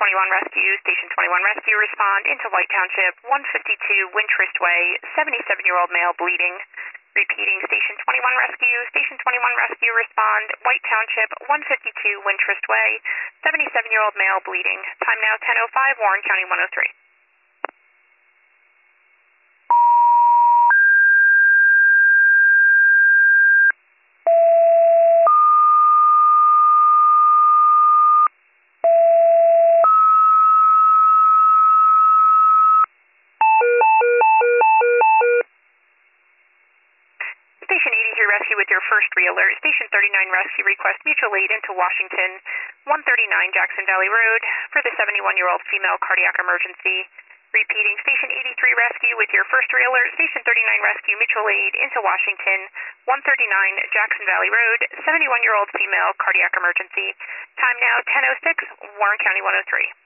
21 Rescue, Station 21 Rescue, respond into White Township, 152 Wintrust Way, 77-year-old male bleeding. Repeating, Station 21 Rescue, Station 21 Rescue, respond, White Township, 152 Wintrust Way, 77-year-old male bleeding. Time now 10:05, Warren County 103. Station 83 Rescue with your first re-alert. Station 39 Rescue request mutual aid into Washington, 139 Jackson Valley Road for the 71-year-old female cardiac emergency. Repeating, Station 83 Rescue with your first re-alert. Station 39 Rescue mutual aid into Washington, 139 Jackson Valley Road, 71-year-old female cardiac emergency. Time now 10:06, Warren County 103.